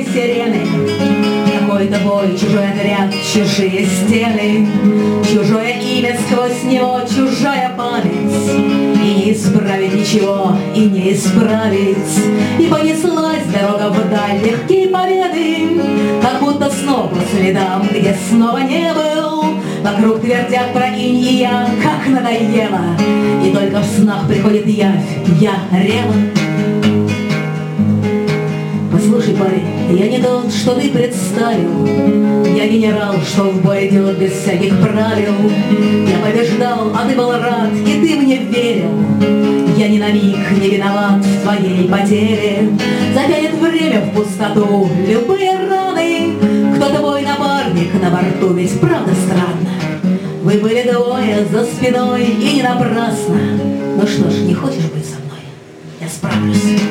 сирены. Какой-то бой, чужой отряд, чужие стены, чужое имя сквозь него, чужая память. И не исправить ничего, и не исправить. И понеслась дорога вдаль легкие победы, как будто снова по следам, где снова не был. Вокруг твердят про инь и я, как надоело, и только в снах приходит явь, я Реван. Послушай, парень, я не тот, что ты представил. Я генерал, что в бой идет без всяких правил. Я побеждал, а ты был рад, и ты мне верил. Я ни на миг не виноват в твоей потере. Затянет время в пустоту любые раны. Кто твой напарник на борту, ведь правда странно. Вы были двое за спиной, и не напрасно. Ну что ж, не хочешь быть со мной? Я справлюсь.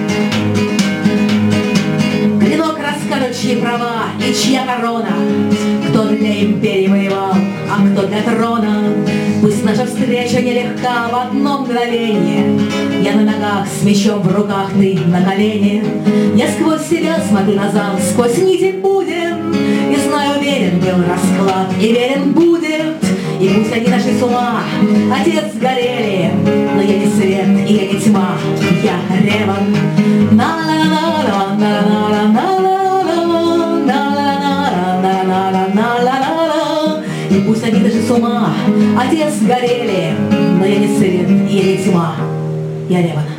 Чьи права и чья корона, кто для империи воевал, а кто для трона. Пусть наша встреча нелегка в одно мгновение. Я на ногах с мечом в руках, ты на колене. Я сквозь себя смотрю назад, сквозь нити будем. И знаю, верен был расклад, и верен будет. И пусть они нашли с ума, отец сгорели, но я не свет, и я не тьма, я Реван. И пусть они даже с ума, отец сгорели, но я не свет, и я не тьма, я Реван.